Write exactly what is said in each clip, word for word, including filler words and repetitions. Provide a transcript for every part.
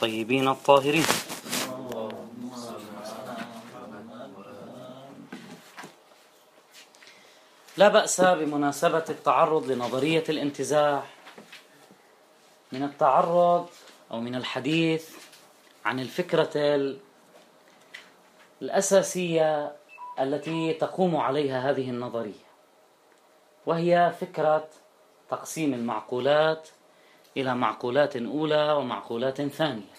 الطيبين الطاهرين. لا بأس بمناسبة التعرض لنظرية الانتزاع من التعرض أو من الحديث عن الفكرة الأساسية التي تقوم عليها هذه النظرية، وهي فكرة تقسيم المعقولات إلى معقولات أولى ومعقولات ثانية.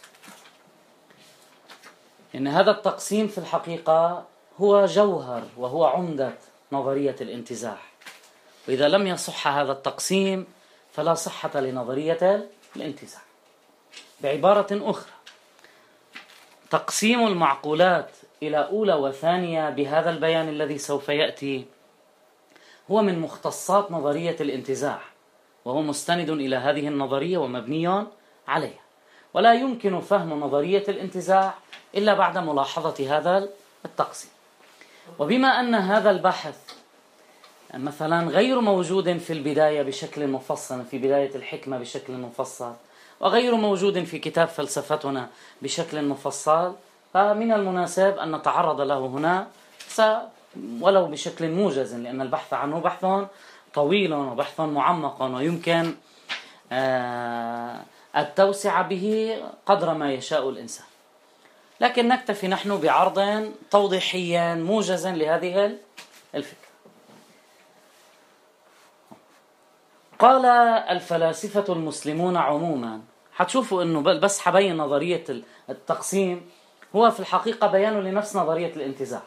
إن هذا التقسيم في الحقيقة هو جوهر وهو عمدة نظرية الانتزاع، وإذا لم يصح هذا التقسيم فلا صحة لنظرية الانتزاع. بعبارة أخرى، تقسيم المعقولات إلى أولى وثانية بهذا البيان الذي سوف يأتي هو من مختصات نظرية الانتزاع، وهو مستند إلى هذه النظرية ومبني عليها، ولا يمكن فهم نظرية الانتزاع إلا بعد ملاحظة هذا التقسيم. وبما أن هذا البحث مثلا غير موجود في البداية بشكل مفصل، في بداية الحكمة بشكل مفصل، وغير موجود في كتاب فلسفتنا بشكل مفصل، فمن المناسب أن نتعرض له هنا ولو بشكل موجز، لأن البحث عنه بحث طويل وبحث معمق ويمكن التوسع به قدر ما يشاء الإنسان، لكن نكتفي نحن بعرض توضيحي موجز لهذه الفكرة. قال الفلاسفة المسلمون عموما، حتشوفوا أنه بس حبين نظرية التقسيم هو في الحقيقة بيان لنفس نظرية الانتزاع.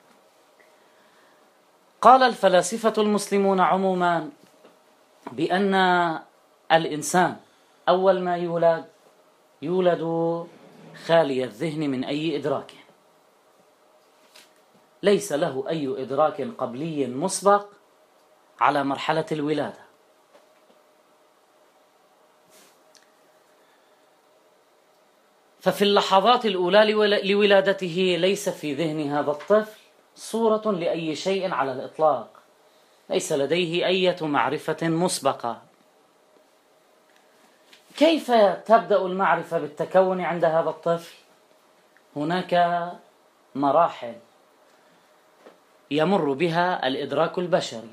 قال الفلاسفة المسلمون عموما بأن الإنسان أول ما يولد يولد خالي الذهن من أي إدراك، ليس له أي إدراك قبلي مسبق على مرحلة الولادة. ففي اللحظات الأولى لولادته ليس في ذهن هذا الطفل صورة لأي شيء على الإطلاق، ليس لديه أي معرفة مسبقة. كيف تبدأ المعرفة بالتكون عند هذا الطفل؟ هناك مراحل يمر بها الإدراك البشري.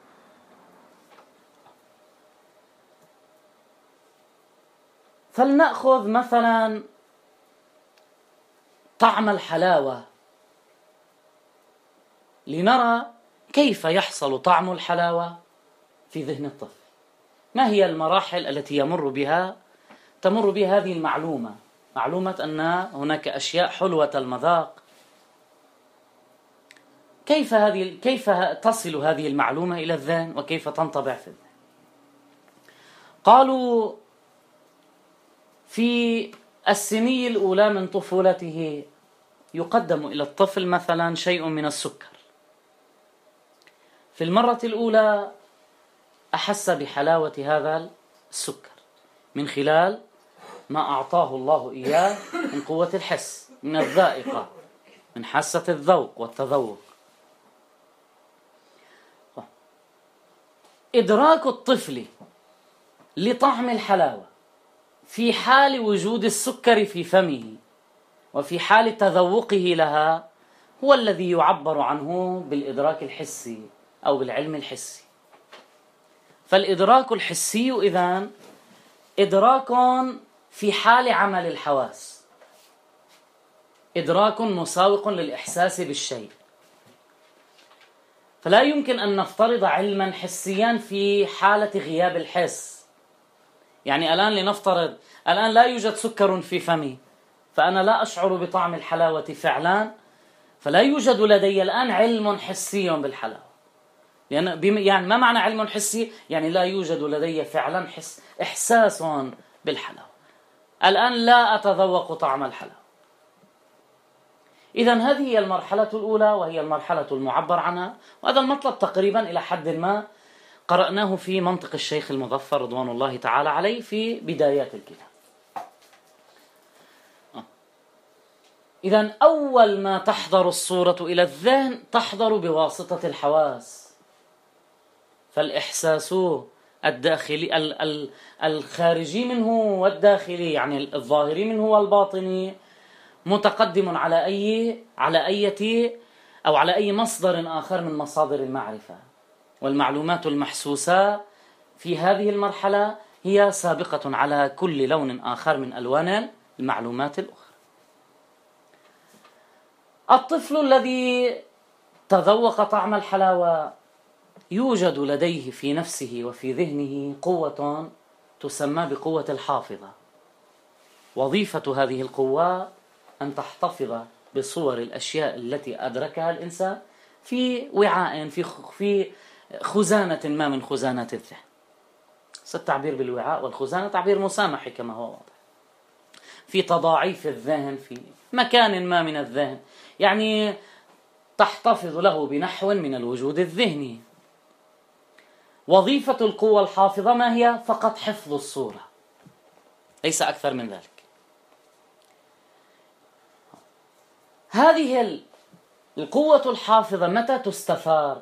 فلنأخذ مثلا طعم الحلاوة لنرى كيف يحصل طعم الحلاوة في ذهن الطفل. ما هي المراحل التي يمر بها تمر بها هذه المعلومة، معلومة أن هناك أشياء حلوة المذاق؟ كيف هذه كيف تصل هذه المعلومة إلى الذهن وكيف تنطبع في الذهن؟ قالوا في السنية الأولى من طفولته يقدم إلى الطفل مثلا شيء من السكر. في المرة الأولى أحس بحلاوة هذا السكر من خلال ما أعطاه الله إياه من قوة الحس، من الذائقة، من حاسة الذوق والتذوق. إدراك الطفل لطعم الحلاوة في حال وجود السكر في فمه وفي حال تذوقه لها هو الذي يعبر عنه بالإدراك الحسي أو بالعلم الحسي. فالإدراك الحسي إذن إدراك في حال عمل الحواس، إدراك مساوق للإحساس بالشيء. فلا يمكن أن نفترض علما حسيا في حالة غياب الحس. يعني الآن لنفترض الآن لا يوجد سكر في فمي، فأنا لا أشعر بطعم الحلاوة فعلا، فلا يوجد لدي الآن علم حسي بالحلاوة. يعني يعني ما معنى علم حسي؟ يعني لا يوجد لدي فعلا حس إحساس بالحلاوة. الآن لا أتذوق طعم الحلاوة. إذن هذه هي المرحلة الأولى، وهي المرحلة المعبر عنها، وهذا المطلب تقريبا إلى حد ما قرأناه في منطق الشيخ المظفر رضوان الله تعالى عليه في بدايات الكتاب. إذن أول ما تحضر الصورة إلى الذهن تحضر بواسطة الحواس، فالإحساس الداخلي الخارجي منه والداخلي، يعني الظاهري منه والباطني، متقدم على أي على أي أو على أي مصدر آخر من مصادر المعرفة. والمعلومات المحسوسة في هذه المرحلة هي سابقة على كل لون آخر من ألوان المعلومات الأخرى. الطفل الذي تذوق طعم الحلاوة يوجد لديه في نفسه وفي ذهنه قوة تسمى بقوة الحافظة. وظيفة هذه القوة أن تحتفظ بصور الأشياء التي أدركها الإنسان في وعاء، في في خزانة ما من خزانات الذهن. التعبير بالوعاء والخزانة تعبير مسامحي كما هو واضح. في تضاعيف الذهن، في مكان ما من الذهن، يعني تحتفظ له بنحو من الوجود الذهني. وظيفة القوة الحافظة ما هي؟ فقط حفظ الصورة، ليس أكثر من ذلك. هذه القوة الحافظة متى تستثار؟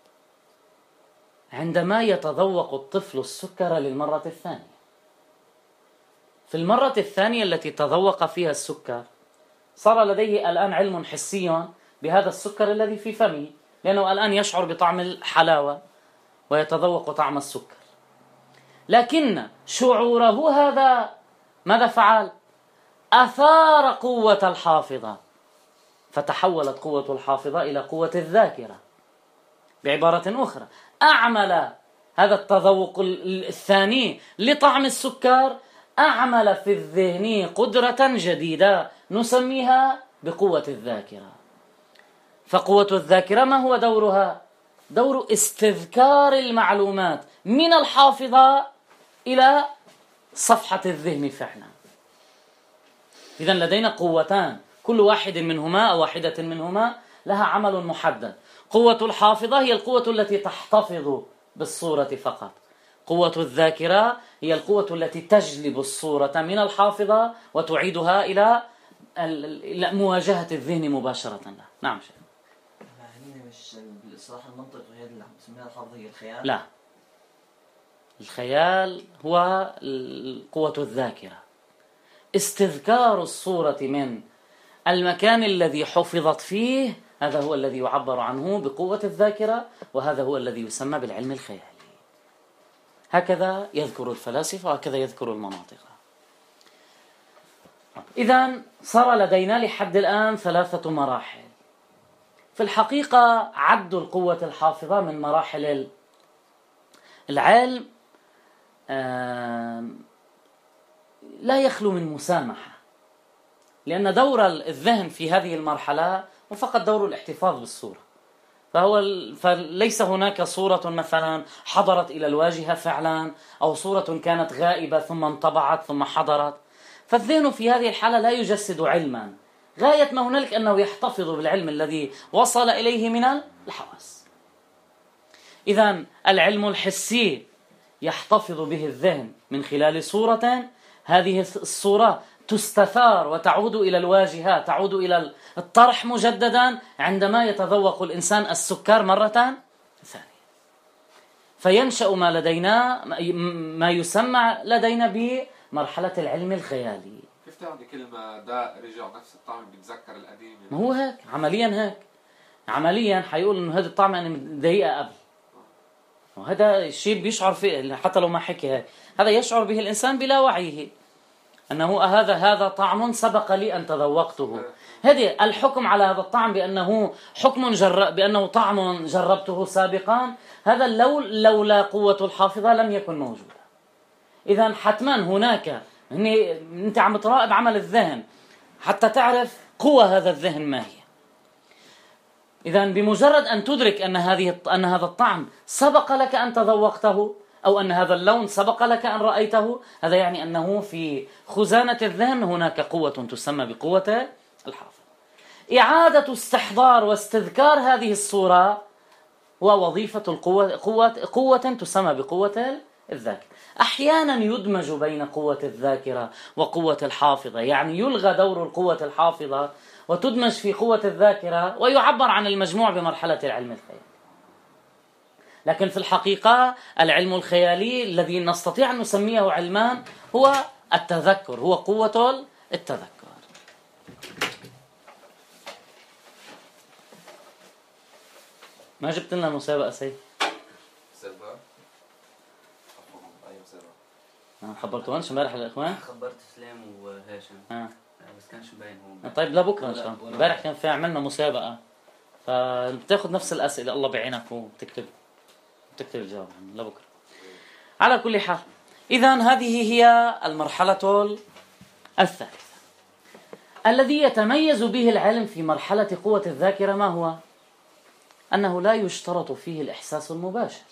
عندما يتذوق الطفل السكر للمرة الثانية. في المرة الثانية التي تذوق فيها السكر صار لديه الآن علم حسي بهذا السكر الذي في فمه، لأنه الآن يشعر بطعم الحلاوة ويتذوق طعم السكر. لكن شعوره هذا ماذا فعل؟ أثار قوة الحافظة، فتحولت قوة الحافظة إلى قوة الذاكرة. بعبارة أخرى، أعمل هذا التذوق الثاني لطعم السكر، أعمل في الذهن قدرة جديدة نسميها بقوة الذاكرة. فقوة الذاكرة ما هو دورها؟ دور استذكار المعلومات من الحافظة إلى صفحة الذهن فعلا. إذن لدينا قوتان، كل واحد منهما أو واحدة منهما لها عمل محدد. قوة الحافظة هي القوة التي تحتفظ بالصورة فقط. قوة الذاكرة هي القوة التي تجلب الصورة من الحافظة وتعيدها إلى مواجهة الذهن مباشرة. نعم شيخ. هنا مش بالإصلاح المنطق هي اللي بسميها الحافظة هي الخيال؟ لا، الخيال هو قوة الذاكرة، استذكار الصورة من المكان الذي حفظت فيه، هذا هو الذي يعبر عنه بقوة الذاكرة، وهذا هو الذي يسمى بالعلم الخيالي. هكذا يذكر الفلاسفة وهكذا يذكر المناطق. إذن صار لدينا لحد الآن ثلاثة مراحل. في الحقيقة عد القوة الحافظة من مراحل العلم لا يخلو من مسامحة، لأن دور الذهن في هذه المرحلة هو فقط دور الاحتفاظ بالصورة. فهو فليس هناك صورة مثلا حضرت إلى الواجهة فعلا، أو صورة كانت غائبة ثم انطبعت ثم حضرت. فالذهن في هذه الحالة لا يجسد علما، غاية ما هنالك أنه يحتفظ بالعلم الذي وصل إليه من الحواس. إذن العلم الحسي يحتفظ به الذهن من خلال صورة، هذه الصورة تستثار وتعود إلى الواجهة، تعود إلى الطرح مجددا عندما يتذوق الإنسان السكر مرة ثانية. فينشأ ما لدينا ما يسمى لدينا بمرحلة العلم الخيالي. كيف تعمل كلمة داء رجع نفس الطعم بيتذكر القديم؟ ما هو هيك عمليا، هيك عمليا حيقول إنه هذا الطعم أنا مضايقة قبل، وهذا الشيء بيشعر فيه حتى لو ما حكي هيك، هذا يشعر به الإنسان بلا وعيه أنه هذا هذا طعم سبق لي أن تذوقته. هذه الحكم على هذا الطعم بأنه حكم جرب بأنه طعم جربته سابقا، هذا لو لولا قوة الحافظة لم يكن موجودا. إذن حتما هناك أنت عم تراقب عمل الذهن حتى تعرف قوة هذا الذهن ما هي. إذن بمجرد أن تدرك أن هذه أن هذا الطعم سبق لك أن تذوقته، أو أن هذا اللون سبق لك أن رأيته، هذا يعني أنه في خزانة الذهن هناك قوة تسمى بقوة الحافظ. إعادة استحضار واستذكار هذه الصورة هو وظيفة القوة، قوة, قوة تسمى بقوة الذاكرة. أحيانا يدمج بين قوة الذاكرة وقوة الحافظة، يعني يلغى دور القوة الحافظة وتدمج في قوة الذاكرة، ويعبر عن المجموع بمرحلة العلم الخيالي. لكن في الحقيقة العلم الخيالي الذي نستطيع أن نسميه علمان هو التذكر، هو قوة التذكر. ما جبت لنا مسابقة سيد؟ مسابقة؟ أي مسابقة؟ خبرتوهنش امبارح الإخوان؟ خبرت سلام وهاشم آه. بس كانش باين هو. طيب لبكرة إن شاء الله. امبارح كان في عملنا مسابقة، فبتاخذ نفس الأسئلة الله بعينك وبتكتب بتكتب الجواب لبكرة. على كل حال، إذن هذه هي المرحلة الثالثة. الذي يتميز به العلم في مرحلة قوة الذاكرة ما هو؟ أنه لا يشترط فيه الإحساس المباشر.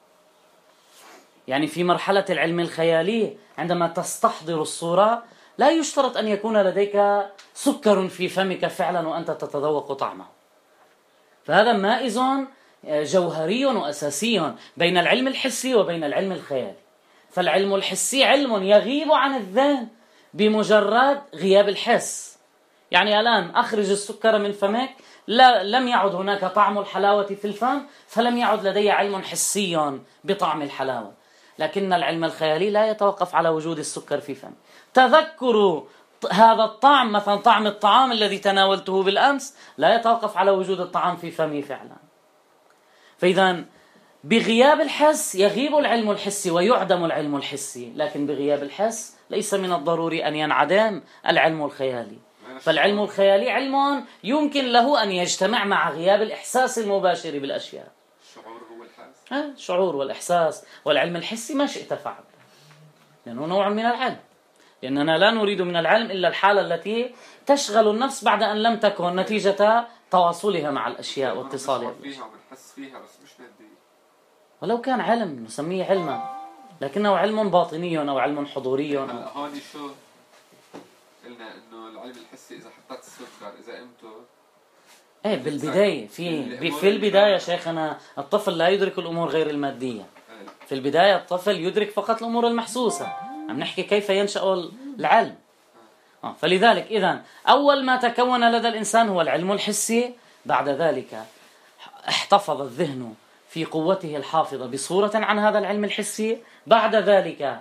يعني في مرحلة العلم الخيالي عندما تستحضر الصورة لا يشترط أن يكون لديك سكر في فمك فعلا وأنت تتذوق طعمه. فهذا مائز جوهري وأساسي بين العلم الحسي وبين العلم الخيالي. فالعلم الحسي علم يغيب عن الذهن بمجرد غياب الحس. يعني الآن أخرج السكر من فمك، لا لم يعد هناك طعم الحلاوة في الفم، فلم يعد لدي علم حسي بطعم الحلاوة. لكن العلم الخيالي لا يتوقف على وجود السكر في فم. تذكر هذا الطعم، مثلا طعم الطعام الذي تناولته بالأمس، لا يتوقف على وجود الطعام في فمي فعلا. فإذا بغياب الحس يغيب العلم الحسي ويعدم العلم الحسي، لكن بغياب الحس ليس من الضروري أن ينعدم العلم الخيالي. فالعلم الخيالي علم يمكن له أن يجتمع مع غياب الإحساس المباشر بالأشياء. الشعور هو الحاس؟ آه، الشعور والإحساس والعلم الحسي ما شئت فعل، لأنه نوع من العلم. لأننا لا نريد من العلم إلا الحالة التي تشغل النفس بعد أن لم تكن نتيجة تواصلها مع الأشياء واتصالها فيها ونحس فيها، بس مش ندي. ولو كان علم نسميه علما، لكنه علم باطني أو علم حضوري. هلا هون شو قلنا انه العلم الحسي اذا حطيت السكر اذا قمته ايه بالبداية في في البداية شيخنا الطفل لا يدرك الأمور غير المادية. في البداية الطفل يدرك فقط الأمور المحسوسة. عم نحكي كيف ينشأ العلم. آه فلذلك إذن أول ما تكون لدى الإنسان هو العلم الحسي. بعد ذلك احتفظ الذهن في قوته الحافظة بصورة عن هذا العلم الحسي. بعد ذلك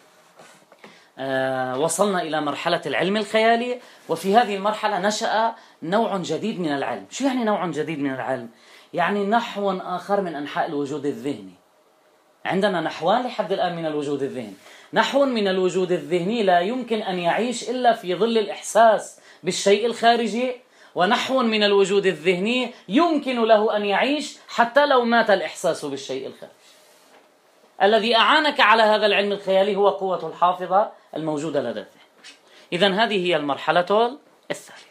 آه وصلنا إلى مرحلة العلم الخيالي، وفي هذه المرحلة نشأ نوع جديد من العلم. شو يعني نوع جديد من العلم؟ يعني نحو آخر من أنحاء الوجود الذهني. عندنا نحوان لحد الآن من الوجود الذهني. نحو من الوجود الذهني لا يمكن أن يعيش إلا في ظل الإحساس بالشيء الخارجي، ونحو من الوجود الذهني يمكن له أن يعيش حتى لو مات الإحساس بالشيء الخارجي. الذي أعانك على هذا العلم الخيالي هو قوة الحافظة الموجودة لدى الذهن. إذن هذه هي المرحلة الثالثة.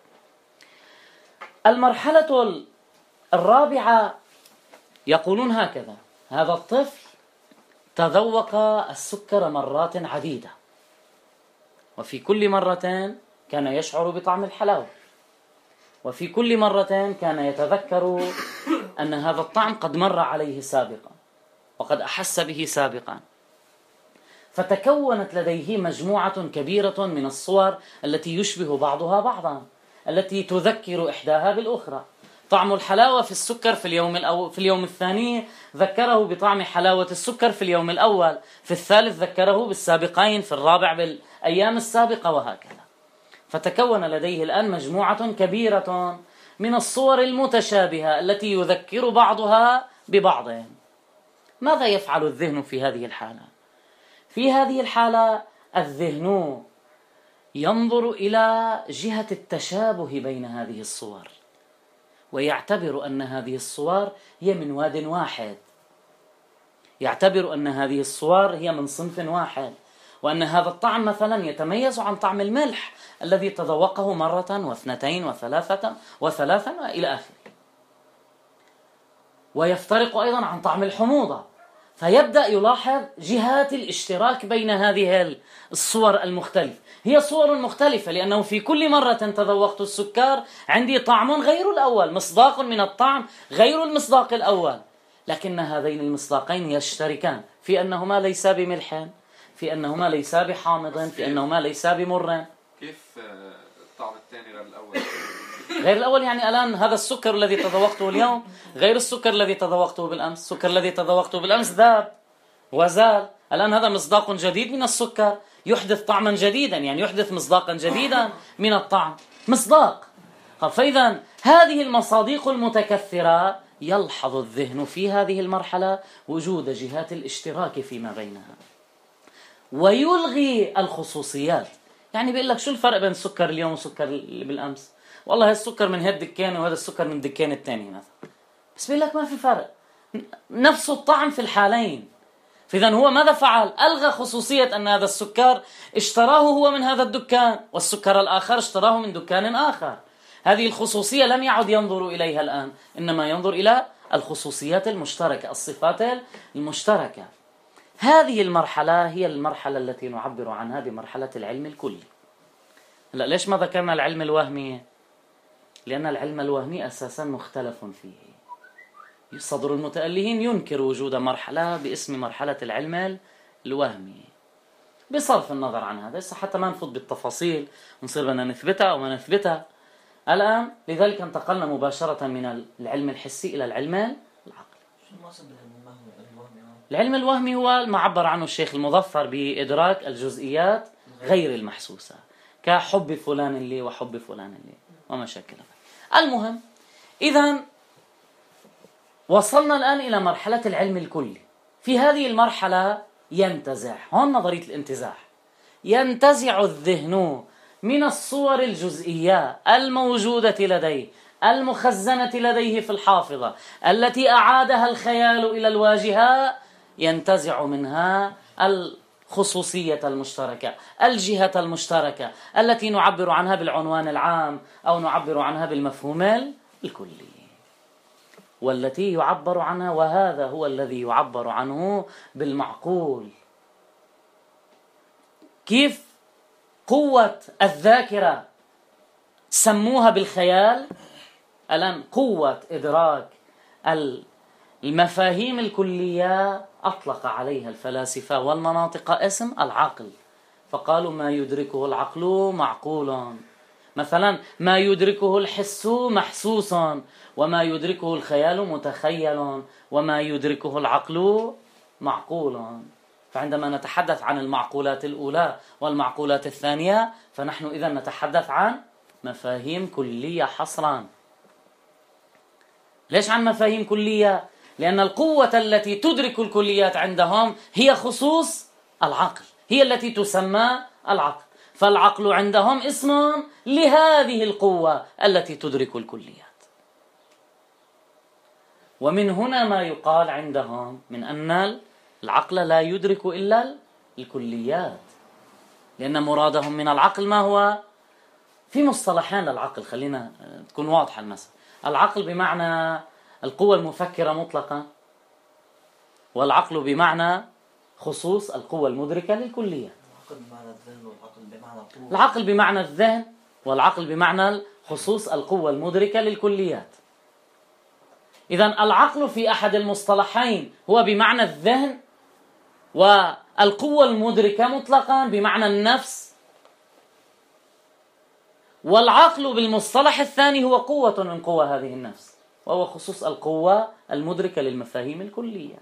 المرحلة الرابعة يقولون هكذا: هذا الطفل تذوق السكر مرات عديدة، وفي كل مرة كان يشعر بطعم الحلاوة، وفي كل مرة كان يتذكر أن هذا الطعم قد مر عليه سابقا وقد أحس به سابقا. فتكونت لديه مجموعة كبيرة من الصور التي يشبه بعضها بعضا، التي تذكر إحداها بالأخرى. طعم الحلاوة في السكر في اليوم الأول، في اليوم الثاني ذكره بطعم حلاوة السكر في اليوم الأول، في الثالث ذكره بالسابقين، في الرابع بالأيام السابقة، وهكذا. فتكون لديه الآن مجموعة كبيرة من الصور المتشابهة التي يذكر بعضها ببعض. ماذا يفعل الذهن في هذه الحالة؟ في هذه الحالة الذهن ينظر إلى جهة التشابه بين هذه الصور، ويعتبر أن هذه الصور هي من واد واحد، يعتبر أن هذه الصور هي من صنف واحد، وأن هذا الطعم مثلا يتميز عن طعم الملح الذي تذوقه مرة واثنتين وثلاثة وثلاثا إلى آخره، ويفترق أيضا عن طعم الحموضة. فيبدأ يلاحظ جهات الاشتراك بين هذه الصور المختلفة. هي صور مختلفة لأنه في كل مرة تذوقت السكر عندي طعم غير الأول، مصداق من الطعم غير المصداق الأول، لكن هذين المصداقين يشتركان في أنهما ليسا بملح، في أنهما ليسا بحامض، في أنهما ليسا بمر. كيف الطعم الثاني غير الأول. غير الأول يعني الآن هذا السكر الذي تذوقته اليوم غير السكر الذي تذوقته بالأمس. السكر الذي تذوقته بالأمس ذاب وزال، الآن هذا مصداق جديد من السكر يحدث طعما جديدا، يعني يحدث مصداقا جديدا من الطعم، مصداق. فإذا هذه المصاديق المتكثرة يلحظ الذهن في هذه المرحلة وجود جهات الاشتراك فيما بينها ويلغي الخصوصيات. يعني بيقول لك شو الفرق بين السكر اليوم والسكر اللي بالأمس؟ والله هذا السكر من هذا الدكان وهذا السكر من الدكان الثاني مثلا، بس بيقول لك ما في فرق، نفس الطعم في الحالين. فإذا هو ماذا فعل؟ ألغى خصوصية أن هذا السكر اشتراه هو من هذا الدكان والسكر الآخر اشتراه من دكان آخر. هذه الخصوصية لم يعد ينظر إليها الآن، إنما ينظر إلى الخصوصيات المشتركة، الصفات المشتركة. هذه المرحلة هي المرحلة التي نعبر عنها بمرحلة العلم الكلي. هلا ليش ما ذكرنا العلم الوهمي؟ لأن العلم الوهمي أساسا مختلف فيه. صدر المتألهين ينكر وجود مرحلة باسم مرحلة العلم الوهمي بصرف النظر عن هذا. حتى ما نفوت بالتفاصيل ونصير بدنا نثبتها أو ما نثبتها الآن. لذلك انتقلنا مباشرة من العلم الحسي إلى العلم العقلي. شو المقصد بالعلم الوهمي؟ العلم الوهمي هو ما عبر عنه الشيخ المظفر بإدراك الجزئيات غير المحسوسة، كحب فلان لي وحب فلان لي وما شاكل. المهم، إذن وصلنا الآن إلى مرحلة العلم الكلي. في هذه المرحلة ينتزع، هون نظرية الانتزاع، ينتزع الذهن من الصور الجزئية الموجودة لديه المخزنة لديه في الحافظة التي أعادها الخيال إلى الواجهة، ينتزع منها الخصوصية المشتركة، الجهة المشتركة التي نعبر عنها بالعنوان العام أو نعبر عنها بالمفهوم الكلي، والتي يعبر عنها، وهذا هو الذي يعبر عنه بالمعقول. كيف قوة الذاكرة سموها بالخيال، الآن قوة إدراك المفاهيم الكلية أطلق عليها الفلاسفة والمناطق اسم العقل، فقالوا ما يدركه العقل معقول. مثلا ما يدركه الحس محسوس، وما يدركه الخيال متخيل، وما يدركه العقل معقول. فعندما نتحدث عن المعقولات الأولى والمعقولات الثانية فنحن إذن نتحدث عن مفاهيم كلية حصرا. ليش عن مفاهيم كلية؟ لأن القوة التي تدرك الكليات عندهم هي خصوص العقل، هي التي تسمى العقل. فالعقل عندهم اسم لهذه القوة التي تدرك الكليات. ومن هنا ما يقال عندهم من أن العقل لا يدرك إلا الكليات، لأن مرادهم من العقل ما هو؟ في مصطلحان للعقل، خلينا تكون واضحة المسألة. العقل بمعنى القوة المفكرة مطلقا، والعقل بمعنى خصوص القوة المدركة للكليات. العقل بمعنى الذهن والعقل بمعنى القوة. العقل بمعنى الذهن والعقل بمعنى خصوص القوة المدركة للكليات. إذن العقل في أحد المصطلحين هو بمعنى الذهن، والقوة المدركة مطلقا بمعنى النفس. والعقل بالمصطلح الثاني هو قوة من قوى هذه النفس، وهو خصوص القوة المدركة للمفاهيم الكلية.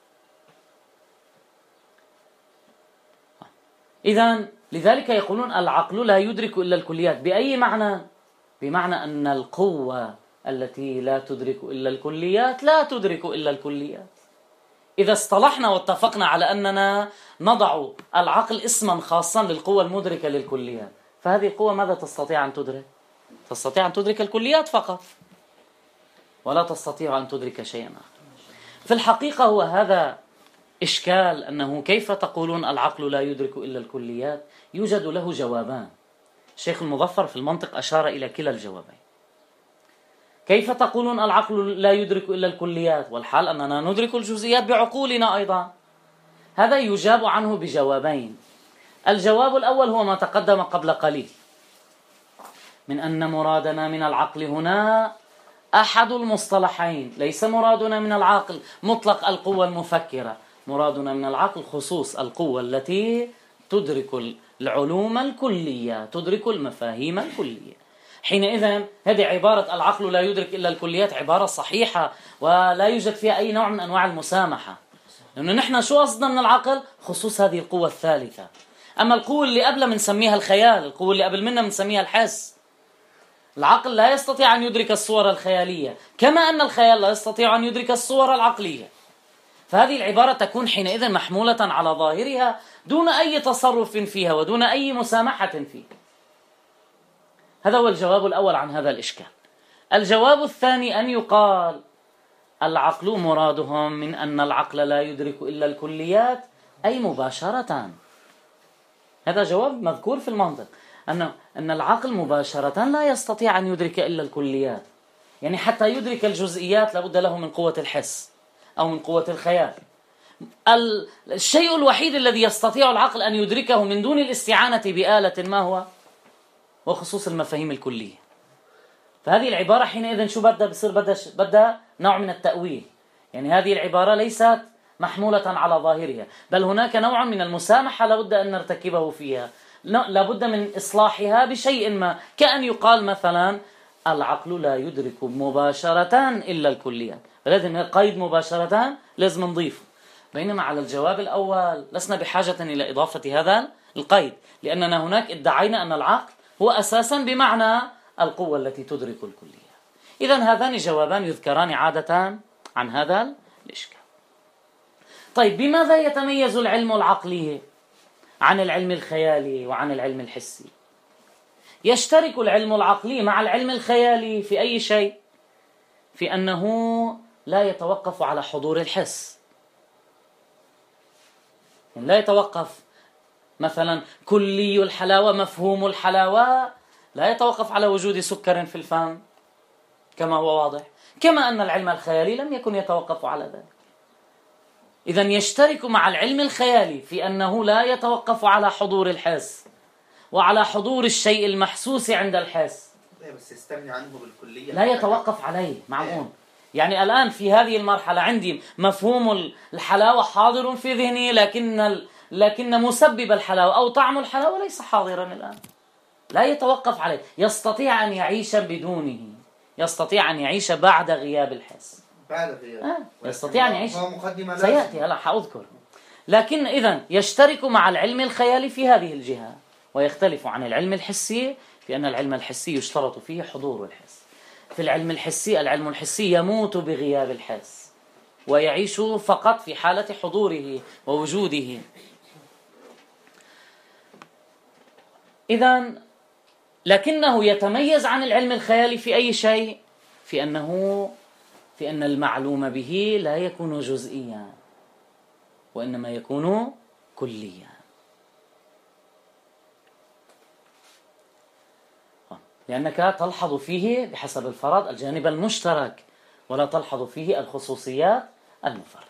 إذن لذلك يقولون العقل لا يدرك إلا الكليات. بأي معنى؟ بمعنى أن القوة التي لا تدرك إلا الكليات لا تدرك إلا الكليات. إذا اصطلحنا واتفقنا على أننا نضع العقل اسما خاصا للقوة المدركة للكليات، فهذه القوة ماذا تستطيع أن تدرك؟ تستطيع أن تدرك الكليات فقط، ولا تستطيع أن تدرك شيئا آخر. في الحقيقة هو هذا إشكال، أنه كيف تقولون العقل لا يدرك إلا الكليات؟ يوجد له جوابان. الشيخ المظفر في المنطق أشار إلى كلا الجوابين. كيف تقولون العقل لا يدرك إلا الكليات والحال أننا ندرك الجزئيات بعقولنا أيضا؟ هذا يجاب عنه بجوابين. الجواب الأول هو ما تقدم قبل قليل، من أن مرادنا من العقل هنا أحد المصطلحين. ليس مرادنا من العقل مطلق القوة المفكرة، مرادنا من العقل خصوص القوة التي تدرك العلوم الكلية، تدرك المفاهيم الكلية. حينئذ هذه عبارة العقل لا يدرك إلا الكليات عبارة صحيحة ولا يوجد فيها أي نوع من أنواع المسامحة، لأنه نحن شو قصدنا من العقل؟ خصوص هذه القوة الثالثة. أما القوة اللي قبلها بنسميها الخيال، القوة اللي قبل منها بنسميها الحس. العقل لا يستطيع أن يدرك الصور الخيالية، كما أن الخيال لا يستطيع أن يدرك الصور العقلية. فهذه العبارة تكون حينئذ محمولة على ظاهرها دون أي تصرف فيها ودون أي مسامحة فيه. هذا هو الجواب الأول عن هذا الإشكال. الجواب الثاني أن يقال العقل مرادهم من أن العقل لا يدرك إلا الكليات، أي مباشرة. هذا جواب مذكور في المنطق، أن أن العقل مباشرة لا يستطيع أن يدرك إلا الكليات. يعني حتى يدرك الجزئيات لابد له من قوة الحس أو من قوة الخيال. الشيء الوحيد الذي يستطيع العقل أن يدركه من دون الاستعانة بآلة ما هو؟ وخصوص المفاهيم الكلية. فهذه العبارة حينئذ شو بدها؟ بصير بدها بدها نوع من التأويل. يعني هذه العبارة ليست محمولة على ظاهرها، بل هناك نوع من المسامحة لابد أن نرتكبه فيها، لابد من إصلاحها بشيء ما، كأن يقال مثلا العقل لا يدرك مباشرة إلا الكليات، فلازم قيد مباشرة لازم نضيفه. بينما على الجواب الأول لسنا بحاجة إلى إضافة هذا القيد، لأننا هناك ادعينا أن العقل هو أساسا بمعنى القوة التي تدرك الكلية. إذن هذان جوابان يذكران عادة عن هذا الإشكال. طيب، بماذا يتميز العلم العقلي عن العلم الخيالي وعن العلم الحسي؟ يشترك العلم العقلي مع العلم الخيالي في أي شيء؟ في أنه لا يتوقف على حضور الحس. يعني لا يتوقف مثلا كلي الحلاوة، مفهوم الحلاوة لا يتوقف على وجود سكر في الفم كما هو واضح، كما أن العلم الخيالي لم يكن يتوقف على ذلك. إذن يشترك مع العلم الخيالي في أنه لا يتوقف على حضور الحس وعلى حضور الشيء المحسوس عند الحس، بس يستغني عنه بالكلية، لا يتوقف عليه. معقول؟ يعني الآن في هذه المرحلة عندي مفهوم الحلاوة حاضر في ذهني، لكن لكن مسبب الحلاوة أو طعم الحلاوة ليس حاضرا الآن، لا يتوقف عليه، يستطيع أن يعيش بدونه، يستطيع أن يعيش بعد غياب الحس، بعد غياب آه. يستطيع أن يعيش، سيأتي هلا حأذكر. لكن إذن يشترك مع العلم الخيالي في هذه الجهة، ويختلف عن العلم الحسي في أن العلم الحسي يشترط فيه حضور الحس. في العلم الحسي العلم الحسي يموت بغياب الحس ويعيش فقط في حالة حضوره ووجوده. إذن لكنه يتميز عن العلم الخيالي في أي شيء؟ في أنه في أن المعلوم به لا يكون جزئيا وإنما يكون كليا. لأنك تلحظ فيه بحسب الفرض الجانب المشترك ولا تلحظ فيه الخصوصيات المفرقة.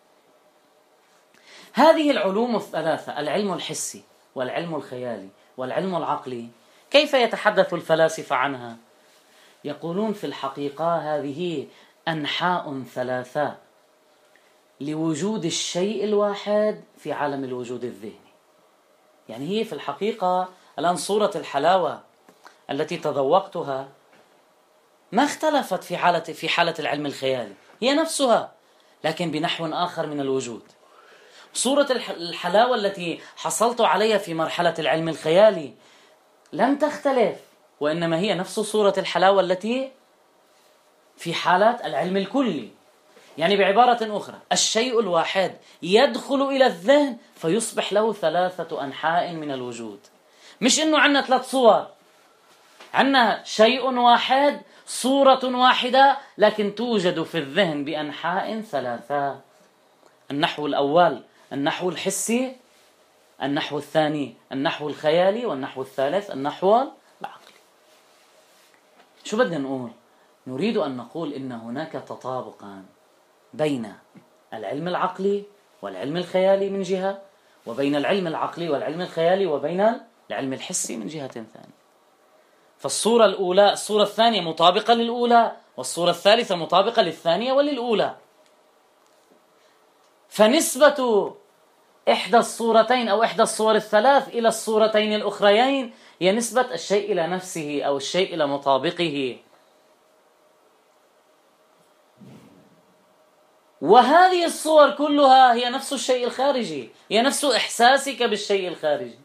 هذه العلوم الثلاثة، العلم الحسي والعلم الخيالي والعلم العقلي، كيف يتحدث الفلاسفة عنها؟ يقولون في الحقيقة هذه أنحاء ثلاثة لوجود الشيء الواحد في عالم الوجود الذهني. يعني هي في الحقيقة الآن صورة الحلاوة التي تذوقتها ما اختلفت في حالة في حالة العلم الخيالي، هي نفسها لكن بنحو آخر من الوجود. صورة الحلاوة التي حصلت عليها في مرحلة العلم الخيالي لم تختلف، وإنما هي نفس صورة الحلاوة التي في حالة العلم الكلي. يعني بعبارة أخرى الشيء الواحد يدخل إلى الذهن فيصبح له ثلاثة أنحاء من الوجود، مش إنه عنا ثلاث صور، عنا شيء واحد، صورة واحدة، لكن توجد في الذهن بأنحاء ثلاثة. النحو الأول النحو الحسي، النحو الثاني النحو الخيالي، والنحو الثالث النحو العقلي. شو بدنا نقول؟ نريد أن نقول إن هناك تطابقا بين العلم العقلي والعلم الخيالي من جهة، وبين العلم العقلي والعلم الخيالي وبين العلم الحسي من جهة ثانية. فالصورة الأولى الصورة الثانية مطابقة للأولى، والصورة الثالثة مطابقة للثانية وللأولى. فنسبة إحدى الصورتين أو إحدى الصور الثلاث إلى الصورتين الأخريين هي نسبة الشيء إلى نفسه أو الشيء إلى مطابقه. وهذه الصور كلها هي نفس الشيء الخارجي، هي نفس إحساسك بالشيء الخارجي.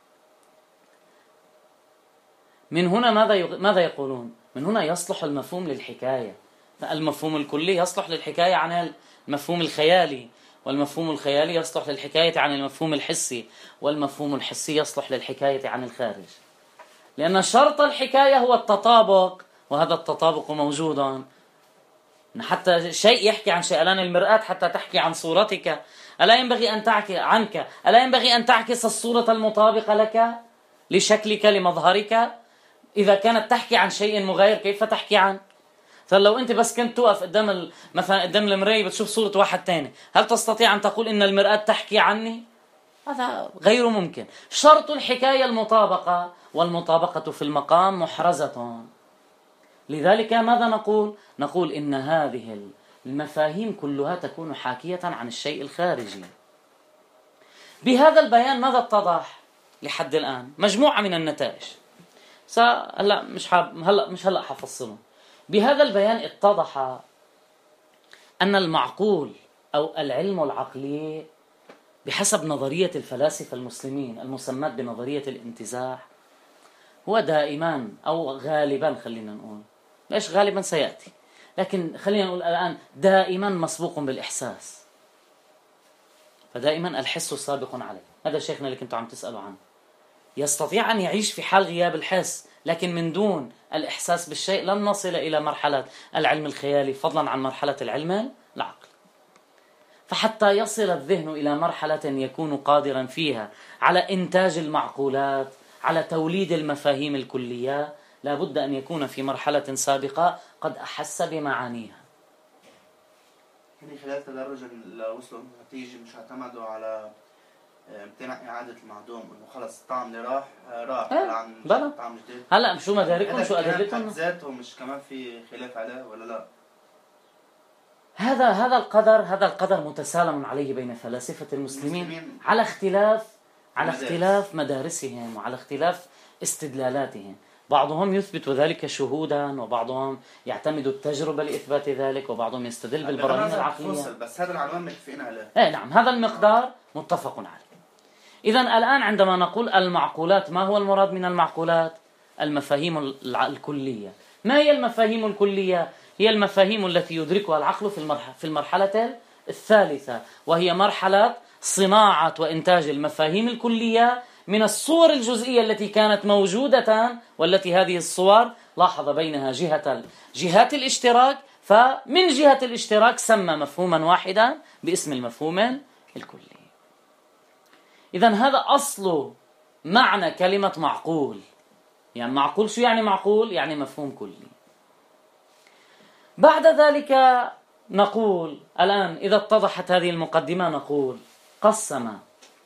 من هنا ماذا ماذا يقولون؟ من هنا يصلح المفهوم للحكاية. المفهوم الكلي يصلح للحكاية عن المفهوم الخيالي، والمفهوم الخيالي يصلح للحكاية عن المفهوم الحسي، والمفهوم الحسي يصلح للحكاية عن الخارج. لأن شرط الحكاية هو التطابق، وهذا التطابق موجود. حتى شيء يحكي عن شيء، الآن المرآة حتى تحكي عن صورتك ألا ينبغي أن تعكس عنك، ألا ينبغي أن تعكس الصورة المطابقة لك لشكلك لمظهرك؟ إذا كانت تحكي عن شيء مغاير كيف تحكي عنه؟ فلو أنت بس كنت توقف قدام ال... مثلا قدام المراية بتشوف صورة واحد تاني، هل تستطيع أن تقول إن المرآة تحكي عني؟ هذا غير ممكن. شرط الحكاية المطابقة، والمطابقة في المقام محرزة. لذلك ماذا نقول؟ نقول إن هذه المفاهيم كلها تكون حاكية عن الشيء الخارجي. بهذا البيان ماذا اتضح لحد الآن؟ مجموعة من النتائج. هلا مش حاب هلا مش هلا حفصلهم. بهذا البيان اتضح أن المعقول أو العلم العقلي بحسب نظرية الفلاسفة المسلمين المسمات بنظرية الانتزاع هو دائما أو غالبا، خلينا نقول ليش غالبا سيأتي، لكن خلينا نقول الآن دائما مسبوق بالإحساس. فدائما الحس سابق عليه. هذا شيخنا اللي كنتوا عم تسألوا عنه. يستطيع أن يعيش في حال غياب الحس، لكن من دون الإحساس بالشيء لن نصل إلى مرحلة العلم الخيالي، فضلا عن مرحلة العلم العقل. فحتى يصل الذهن إلى مرحلة يكون قادرا فيها على إنتاج المعقولات، على توليد المفاهيم الكلية، لا بد أن يكون في مرحلة سابقة قد أحس بمعانيها. يعني خلال تدرج اللي وصلوا النتيجة مش اعتمدوا على امتناع إعادة المعدوم، إنه خلص الطعم اللي راح راح اه بلا طعم جديد. هلا شو مداركهم شو أدلتهم؟ ذاته مش كمان في خلاف عليه ولا لا؟ هذا هذا القدر هذا القدر متسالم عليه بين فلاسفة المسلمين, المسلمين على اختلاف على مدارس. اختلاف مدارسهم وعلى اختلاف استدلالاتهم. بعضهم يثبت ذلك شهودا، وبعضهم يعتمد التجربة لإثبات ذلك، وبعضهم يستدل بالبراهين العقلية. بس هذا العنوان متفقين عليه. ايه نعم، هذا المقدار متفق عليه. إذن الآن عندما نقول المعقولات، ما هو المراد من المعقولات؟ المفاهيم الكلية. ما هي المفاهيم الكلية؟ هي المفاهيم التي يدركها العقل في المرحلة الثالثة، وهي مرحلة صناعة وإنتاج المفاهيم الكلية من الصور الجزئية التي كانت موجودة، والتي هذه الصور لاحظ بينها جهة جهات الاشتراك، فمن جهة الاشتراك سمى مفهوما واحدا باسم المفهوم الكلي. إذن هذا أصل معنى كلمة معقول. يعني معقول شو يعني معقول؟ يعني مفهوم كلي. بعد ذلك نقول الآن إذا اتضحت هذه المقدمة نقول قسم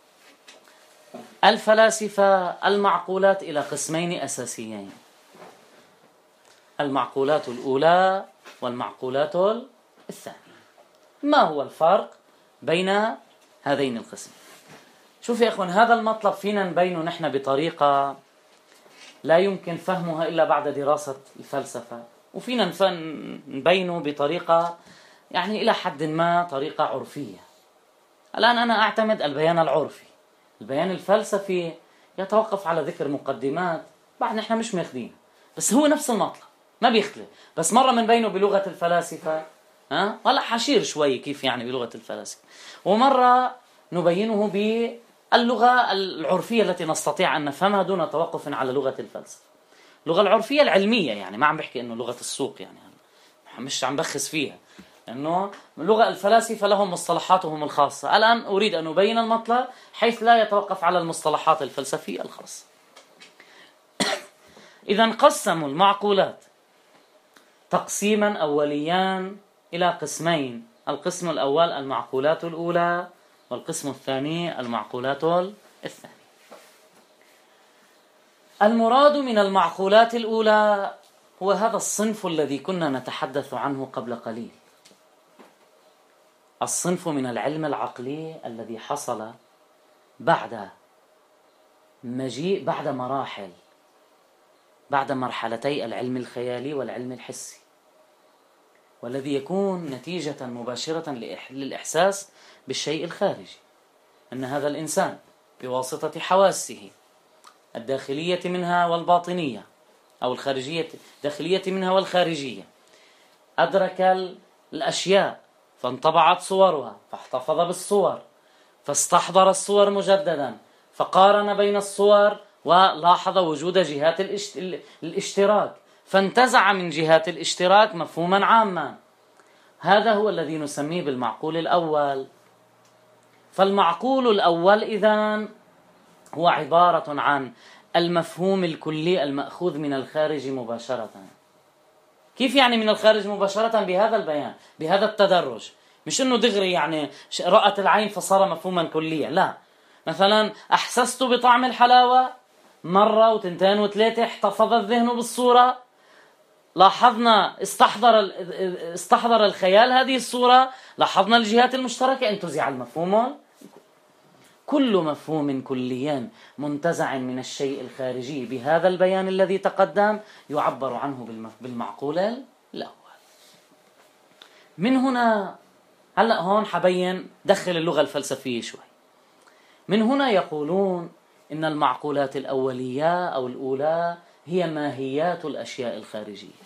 الفلاسفة المعقولات إلى قسمين أساسيين: المعقولات الأولى والمعقولات الثانية. ما هو الفرق بين هذين القسمين؟ شوف يا أخوان، هذا المطلب فينا نبينه نحن بطريقة لا يمكن فهمها إلا بعد دراسة الفلسفة، وفينا نبينه بطريقة يعني إلى حد ما طريقة عرفية. الآن أنا أعتمد البيان العرفي. البيان الفلسفي يتوقف على ذكر مقدمات بعد نحن مش ماخدين، بس هو نفس المطلب ما بيختلف، بس مرة من بينه بلغة الفلاسفة، ها ولا حشير شوي كيف يعني بلغة الفلاسفة، ومرة نبينه باللغة العرفية التي نستطيع أن نفهمها دون توقف على لغة الفلسفة. اللغة العرفية العلمية، يعني ما عم بحكي إنه لغة السوق، يعني مش عم بخس فيها، لأنه لغة الفلاسفة لهم مصطلحاتهم الخاصة. الآن أريد أن أبين المطلب حيث لا يتوقف على المصطلحات الفلسفية الخاصة. إذن قسموا المعقولات تقسيما أوليان إلى قسمين: القسم الأول المعقولات الأولى، والقسم الثاني المعقولات الثانية. المراد من المعقولات الأولى هو هذا الصنف الذي كنا نتحدث عنه قبل قليل، الصنف من العلم العقلي الذي حصل بعد مجيء بعد مراحل، بعد مرحلتي العلم الخيالي والعلم الحسي، والذي يكون نتيجة مباشرة للإحساس بالشيء الخارجي، أن هذا الإنسان بواسطة حواسه الداخلية منها والباطنية، أو الخارجية الداخلية منها والخارجية، أدرك الأشياء فانطبعت صورها فاحتفظ بالصور، فاستحضر الصور مجددا، فقارن بين الصور ولاحظ وجود جهات الاشتراك، فانتزع من جهات الاشتراك مفهوما عاما. هذا هو الذي نسميه بالمعقول الأول. فالمعقول الأول إذن هو عبارة عن المفهوم الكلي المأخوذ من الخارج مباشرة. كيف يعني من الخارج مباشرة؟ بهذا البيان، بهذا التدرج، مش انه دغري يعني رأت العين فصار مفهوما كليا، لا. مثلا احسست بطعم الحلاوة مرة وتنتين وثلاثة، احتفظ الذهن بالصورة، لاحظنا استحضر استحضر الخيال هذه الصورة، لاحظنا الجهات المشتركة، انتزع المفهوم. كل مفهوم كلي منتزع من الشيء الخارجي بهذا البيان الذي تقدم يعبر عنه بالمعقول الأول. من هنا هلأ هون حبين دخل اللغة الفلسفية شوي. من هنا يقولون إن المعقولات الأولية أو الأولى هي ماهيات الأشياء الخارجية.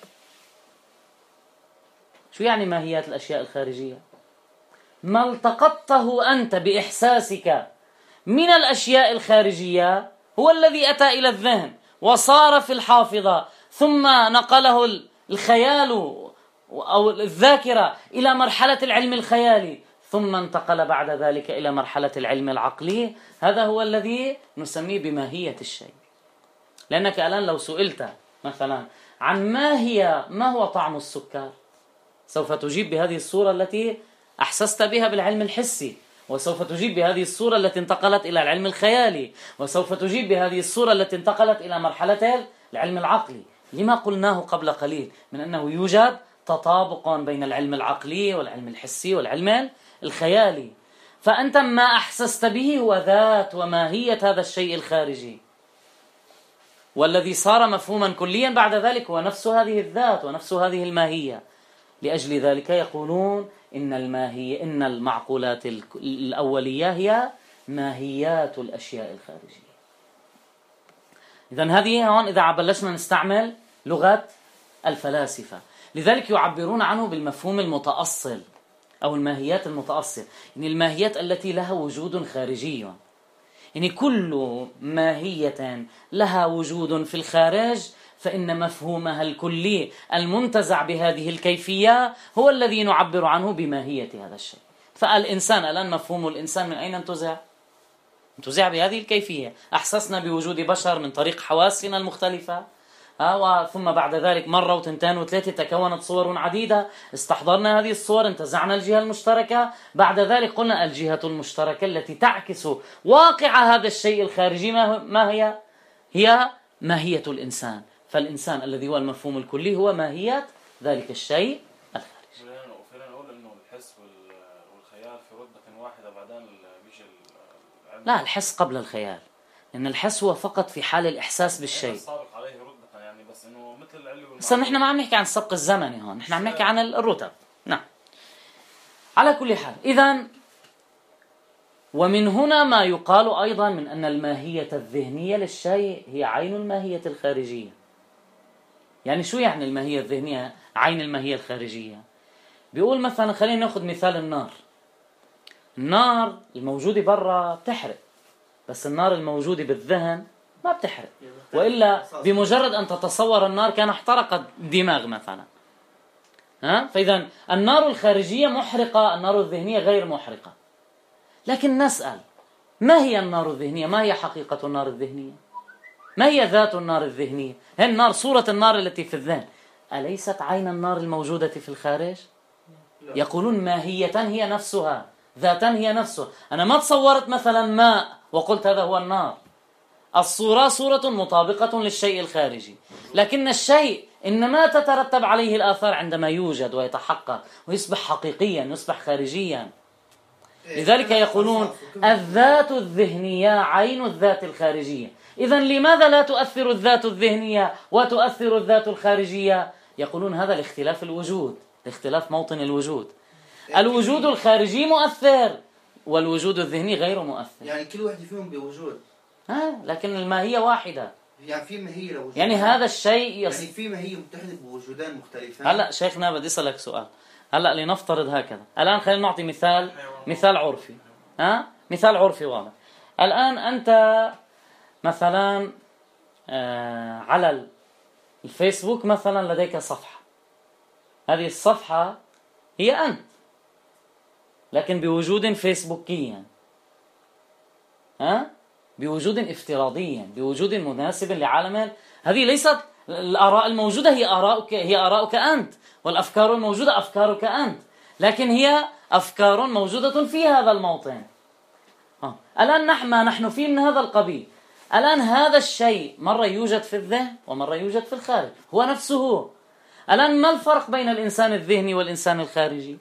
شو يعني ماهيات الأشياء الخارجية؟ ما التقطته أنت بإحساسك من الأشياء الخارجية هو الذي أتى إلى الذهن وصار في الحافظة، ثم نقله الخيال أو الذاكرة إلى مرحلة العلم الخيالي، ثم انتقل بعد ذلك إلى مرحلة العلم العقلي. هذا هو الذي نسميه بماهية الشيء. لأنك الآن لو سئلت مثلا عن ما هي ما هو طعم السكر، سوف تجيب بهذه الصورة التي أحسست بها بالعلم الحسي، وسوف تجيب بهذه الصورة التي انتقلت إلى العلم الخيالي، وسوف تجيب بهذه الصورة التي انتقلت إلى مرحلة العلم العقلي. لما قلناه قبل قليل من أنه يوجد تطابق بين العلم العقلي والعلم الحسي والعلم الخيالي. فأنت ما أحسست به هو ذات وماهية هذا الشيء الخارجي، والذي صار مفهوما كليا بعد ذلك هو نفس هذه الذات ونفس هذه الماهية. لأجل ذلك يقولون إن الماهية إن المعقولات الأولية هي ماهيات الأشياء الخارجية. إذن هذه هون إذا بلشنا نستعمل لغة الفلاسفة، لذلك يعبرون عنه بالمفهوم المتأصل أو الماهيات المتأصل، يعني الماهيات التي لها وجود خارجي. يعني كل ماهية لها وجود في الخارج فإن مفهومها الكلي المنتزع بهذه الكيفية هو الذي نعبر عنه بماهية هذا الشيء. فالإنسان الآن مفهوم الإنسان من أين انتزع؟ انتزع بهذه الكيفية. أحسسنا بوجود بشر من طريق حواسنا المختلفة، ثم بعد ذلك مرة وتنتين وثلاثة تكونت صور عديدة، استحضرنا هذه الصور، انتزعنا الجهة المشتركة، بعد ذلك قلنا الجهة المشتركة التي تعكس واقع هذا الشيء الخارجي ما هي؟ هي ماهية الإنسان. فالإنسان الذي هو المفهوم الكلي هو ماهية ذلك الشيء الخارجي. وفينا نقول إنه الحس والخيال في رتبة واحدة، بعدين بيجي العلم. لا، الحس قبل الخيال، لأن الحس هو فقط في حال الإحساس بالشيء. بس انه مثل العلم. بس نحن ما عم نحكي عن السبق الزمني هون، نحن عم نحكي عن الرتب. نعم. على كل حال، إذن ومن هنا ما يقال أيضا من أن الماهية الذهنية للشيء هي عين الماهية الخارجية. يعني شو يعني الماهية الذهنية عين الماهية الخارجية؟ بيقول مثلا خلينا ناخذ مثال النار. النار الموجودة برا بتحرق، بس النار الموجودة بالذهن ما بتحرق، وإلا بمجرد أن تتصور النار كان احترقت الدماغ مثلا. ها؟ فإذا النار الخارجية محرقة، النار الذهنية غير محرقة. لكن نسأل، ما هي النار الذهنية؟ ما هي حقيقة النار الذهنية؟ ما هي ذات النار الذهنية؟ هي النار، صورة النار التي في الذهن، أليست عين النار الموجودة في الخارج؟ يقولون ماهية هي نفسها، ذاتا هي نفسها. أنا ما تصورت مثلا ماء وقلت هذا هو النار. الصورة صورة مطابقة للشيء الخارجي، لكن الشيء إنما تترتب عليه الآثار عندما يوجد ويتحقق ويصبح حقيقيا، يصبح خارجيا. لذلك يقولون الذات الذهنية عين الذات الخارجية. إذن لماذا لا تؤثر الذات الذهنية وتؤثر الذات الخارجية؟ يقولون هذا لاختلاف الوجود، لاختلاف موطن الوجود. الوجود الخارجي مؤثر والوجود الذهني غير مؤثر. يعني كل واحد فيهم بوجود، ها لكن الماهية واحدة. يعني في ماهية لوجود، يعني هذا الشيء يص... يعني في ماهية متحدة بوجودان مختلفين. هلا شيخنا بدي أسألك سؤال. هلا لنفترض هكذا، الآن خلينا نعطي مثال مثال عرفي. ها مثال عرفي واضح. الآن أنت مثلا آه على الفيسبوك مثلا لديك صفحة، هذه الصفحة هي أنت لكن بوجود فيسبوكي، ها بوجود افتراضي، بوجود مناسب لعالم. هذه ليست الآراء الموجودة هي آراؤك، هي آراؤك أنت، والأفكار الموجودة أفكارك أنت، لكن هي أفكار موجودة في هذا الموطن. ها. الآن نحن ما نحن فيه من هذا القبيل. الآن هذا الشيء مرة يوجد في الذهن ومرة يوجد في الخارج، هو نفسه. الآن ما الفرق بين الإنسان الذهني والإنسان الخارجي؟